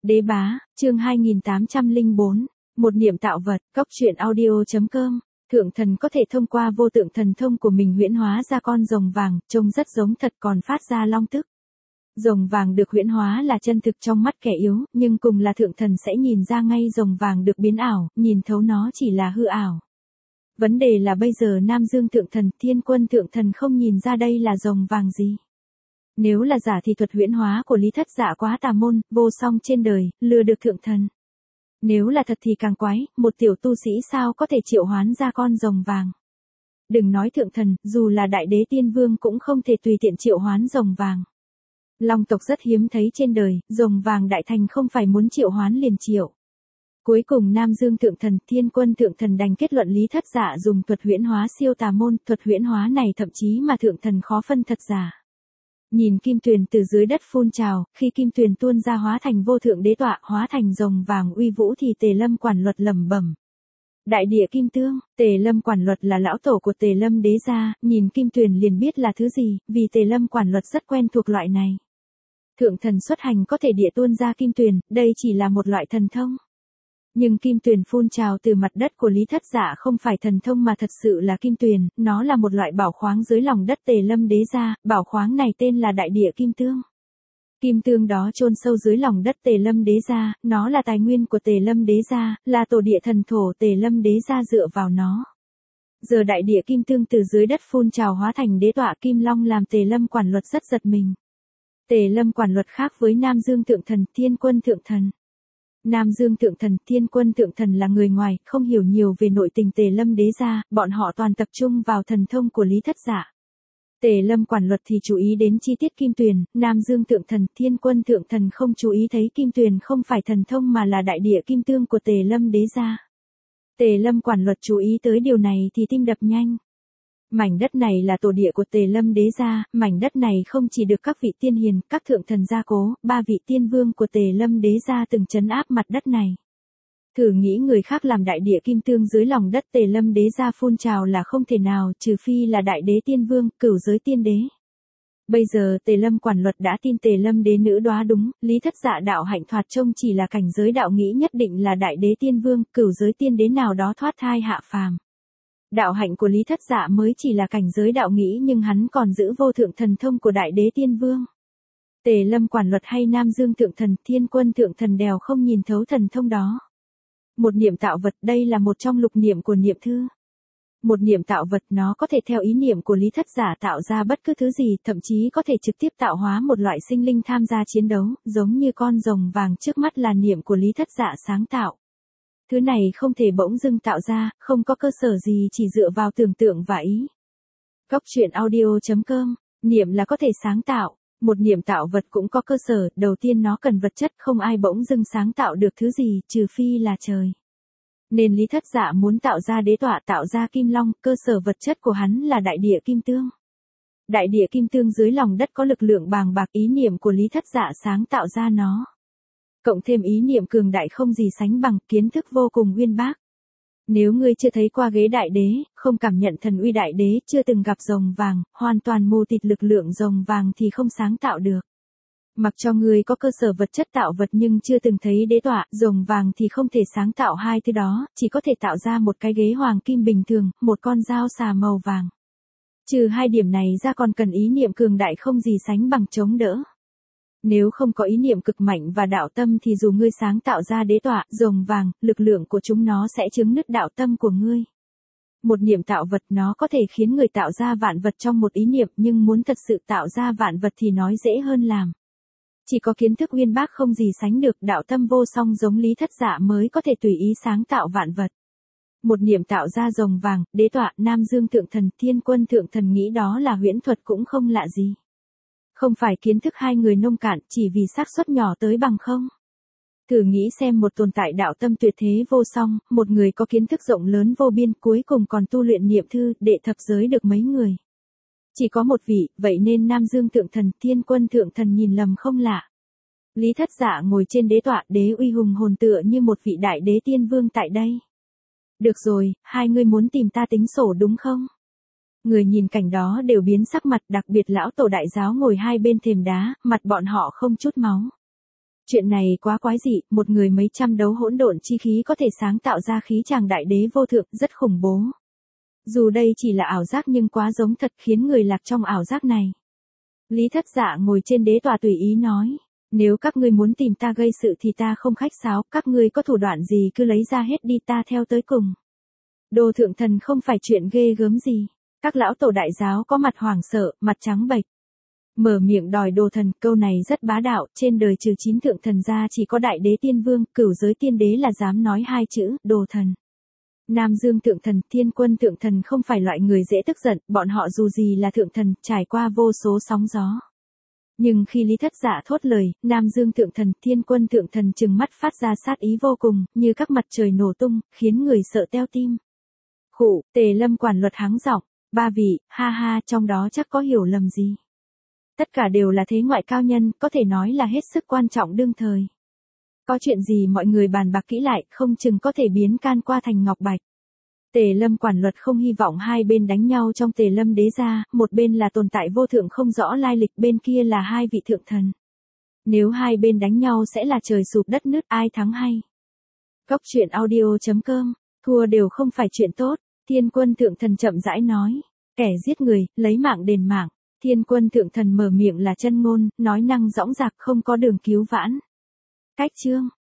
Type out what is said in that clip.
Đế bá, chương 2804, một niệm tạo vật, góc truyện audio.com. Thượng thần có thể thông qua vô tượng thần thông của mình huyễn hóa ra con rồng vàng, trông rất giống thật còn phát ra long tức. Rồng vàng được huyễn hóa là chân thực trong mắt kẻ yếu, nhưng cùng là thượng thần sẽ nhìn ra ngay rồng vàng được biến ảo, nhìn thấu nó chỉ là hư ảo. Vấn đề là bây giờ Nam Dương thượng thần, Thiên Quân thượng thần không nhìn ra đây là rồng vàng gì. Nếu là giả thì thuật huyễn hóa của Lý Thất Dạ quá tà môn, vô song trên đời, lừa được thượng thần. Nếu là thật thì càng quái, một tiểu tu sĩ sao có thể triệu hoán ra con rồng vàng. Đừng nói thượng thần, dù là đại đế tiên vương cũng không thể tùy tiện triệu hoán rồng vàng. Long tộc rất hiếm thấy trên đời, rồng vàng đại thành không phải muốn triệu hoán liền triệu. Cuối cùng Nam Dương thượng thần, Thiên Quân thượng thần đành kết luận Lý Thất Dạ dùng thuật huyễn hóa siêu tà môn, thuật huyễn hóa này thậm chí mà thượng thần khó phân thật giả. Nhìn kim tuyền từ dưới đất phun trào, khi kim tuyền tuôn ra hóa thành vô thượng đế tọa, hóa thành rồng vàng uy vũ thì Tề Lâm quản luật lẩm bẩm. Đại địa kim tương, Tề Lâm quản luật là lão tổ của Tề Lâm đế gia, nhìn kim tuyền liền biết là thứ gì, vì Tề Lâm quản luật rất quen thuộc loại này. Thượng thần xuất hành có thể địa tuôn ra kim tuyền, đây chỉ là một loại thần thông. Nhưng kim tuyền phun trào từ mặt đất của Lý Thất Dạ không phải thần thông mà thật sự là kim tuyền, nó là một loại bảo khoáng dưới lòng đất Tề Lâm đế gia, bảo khoáng này tên là đại địa kim tương. Kim tương đó chôn sâu dưới lòng đất Tề Lâm đế gia, nó là tài nguyên của Tề Lâm đế gia, là tổ địa thần thổ Tề Lâm đế gia dựa vào nó. Giờ đại địa kim tương từ dưới đất phun trào hóa thành đế tọa kim long làm Tề Lâm quản luật rất giật mình. Tề Lâm quản luật khác với Nam Dương thượng thần, Thiên Quân thượng thần. Nam Dương thượng thần, Thiên Quân thượng thần là người ngoài, không hiểu nhiều về nội tình Tề Lâm đế gia, bọn họ toàn tập trung vào thần thông của Lý Thất Dạ. Tề Lâm quản luật thì chú ý đến chi tiết kim tuyền, Nam Dương thượng thần, Thiên Quân thượng thần không chú ý thấy kim tuyền không phải thần thông mà là đại địa kim tương của Tề Lâm đế gia. Tề Lâm quản luật chú ý tới điều này thì tim đập nhanh. Mảnh đất này là tổ địa của Tề Lâm đế gia, mảnh đất này không chỉ được các vị tiên hiền, các thượng thần gia cố, 3 vị tiên vương của Tề Lâm đế gia từng trấn áp mặt đất này. Thử nghĩ người khác làm đại địa kim tương dưới lòng đất Tề Lâm đế gia phun trào là không thể nào, trừ phi là đại đế tiên vương, cửu giới tiên đế. Bây giờ Tề Lâm quản luật đã tin Tề Lâm đế nữ đoá đúng, Lý Thất Dạ đạo hạnh thoạt trông chỉ là cảnh giới đạo nghĩ nhất định là đại đế tiên vương, cửu giới tiên đế nào đó thoát thai hạ phàm. Đạo hạnh của Lý Thất Dạ mới chỉ là cảnh giới đạo nghĩ nhưng hắn còn giữ vô thượng thần thông của đại đế tiên vương. Tề Lâm quản luật hay Nam Dương thượng thần, Thiên Quân thượng thần đều không nhìn thấu thần thông đó. Một niệm tạo vật, đây là một trong lục niệm của niệm thư. Một niệm tạo vật nó có thể theo ý niệm của Lý Thất Dạ tạo ra bất cứ thứ gì, thậm chí có thể trực tiếp tạo hóa một loại sinh linh tham gia chiến đấu, giống như con rồng vàng trước mắt là niệm của Lý Thất Dạ sáng tạo. Thứ này không thể bỗng dưng tạo ra, không có cơ sở gì chỉ dựa vào tưởng tượng và ý. Góc truyện audio.com, niệm là có thể sáng tạo, một niệm tạo vật cũng có cơ sở, đầu tiên nó cần vật chất, không ai bỗng dưng sáng tạo được thứ gì, trừ phi là trời. Nên Lý Thất Dạ muốn tạo ra đế tọa, tạo ra kim long, cơ sở vật chất của hắn là đại địa kim tương. Đại địa kim tương dưới lòng đất có lực lượng bàng bạc, ý niệm của Lý Thất Dạ sáng tạo ra nó. Cộng thêm ý niệm cường đại không gì sánh bằng, kiến thức vô cùng uyên bác. Nếu ngươi chưa thấy qua ghế đại đế, không cảm nhận thần uy đại đế, chưa từng gặp rồng vàng, hoàn toàn mù tịt lực lượng rồng vàng thì không sáng tạo được. Mặc cho ngươi có cơ sở vật chất tạo vật nhưng chưa từng thấy đế tọa, rồng vàng thì không thể sáng tạo hai thứ đó, chỉ có thể tạo ra một cái ghế hoàng kim bình thường, một con dao xà màu vàng. Trừ hai điểm này ra còn cần ý niệm cường đại không gì sánh bằng chống đỡ. Nếu không có ý niệm cực mạnh và đạo tâm thì dù ngươi sáng tạo ra đế tọa, rồng vàng, lực lượng của chúng nó sẽ chướng nứt đạo tâm của ngươi. Một niệm tạo vật nó có thể khiến người tạo ra vạn vật trong một ý niệm nhưng muốn thật sự tạo ra vạn vật thì nói dễ hơn làm. Chỉ có kiến thức uyên bác không gì sánh được, đạo tâm vô song giống Lý Thất Dạ mới có thể tùy ý sáng tạo vạn vật. Một niệm tạo ra rồng vàng, đế tọa, Nam Dương thượng thần, Thiên Quân thượng thần nghĩ đó là huyễn thuật cũng không lạ gì. Không phải kiến thức hai người nông cạn chỉ vì xác suất nhỏ tới bằng không. Thử nghĩ xem một tồn tại đạo tâm tuyệt thế vô song, một người có kiến thức rộng lớn vô biên cuối cùng còn tu luyện niệm thư, đệ thập giới được mấy người. Chỉ có một vị, vậy nên Nam Dương thượng thần, Thiên Quân thượng thần nhìn lầm không lạ. Lý Thất Dạ ngồi trên đế tọa, đế uy hùng hồn tựa như một vị đại đế tiên vương tại đây. Được rồi, hai ngươi muốn tìm ta tính sổ đúng không? Người nhìn cảnh đó đều biến sắc mặt, đặc biệt lão tổ đại giáo ngồi hai bên thềm đá, mặt bọn họ không chút máu. Chuyện này quá quái dị, một người mấy trăm đấu hỗn độn chi khí có thể sáng tạo ra khí chàng đại đế vô thượng, rất khủng bố. Dù đây chỉ là ảo giác nhưng quá giống thật khiến người lạc trong ảo giác này. Lý Thất Dạ ngồi trên đế tòa tùy ý nói. Nếu các ngươi muốn tìm ta gây sự thì ta không khách sáo, các ngươi có thủ đoạn gì cứ lấy ra hết đi, ta theo tới cùng. Đồ thượng thần không phải chuyện ghê gớm gì. Các lão tổ đại giáo có mặt hoảng sợ, mặt trắng bệch. Mở miệng đòi đồ thần, câu này rất bá đạo, trên đời trừ 9 thượng thần ra chỉ có đại đế tiên vương, cửu giới tiên đế là dám nói hai chữ, đồ thần. Nam Dương thượng thần, Thiên Quân thượng thần không phải loại người dễ tức giận, bọn họ dù gì là thượng thần, trải qua vô số sóng gió. Nhưng khi Lý Thất Dạ thốt lời, Nam Dương thượng thần, Thiên Quân thượng thần trừng mắt phát ra sát ý vô cùng, như các mặt trời nổ tung, khiến người sợ teo tim. Khụ, Tề Lâm quản luật hắng giọng, ba vị, ha ha, trong đó chắc có hiểu lầm gì. Tất cả đều là thế ngoại cao nhân, có thể nói là hết sức quan trọng đương thời. Có chuyện gì mọi người bàn bạc kỹ lại, không chừng có thể biến can qua thành ngọc bạch. Tề Lâm quản luật không hy vọng hai bên đánh nhau trong Tề Lâm đế gia, một bên là tồn tại vô thượng không rõ lai lịch, bên kia là hai vị thượng thần. Nếu hai bên đánh nhau sẽ là trời sụp đất nứt, ai thắng hay. Góc truyện audio.com, thua đều không phải chuyện tốt, Thiên Quân thượng thần chậm rãi nói. Kẻ giết người, lấy mạng đền mạng. Thiên Quân thượng thần mở miệng là chân ngôn, nói năng dõng dạc không có đường cứu vãn. Cách chương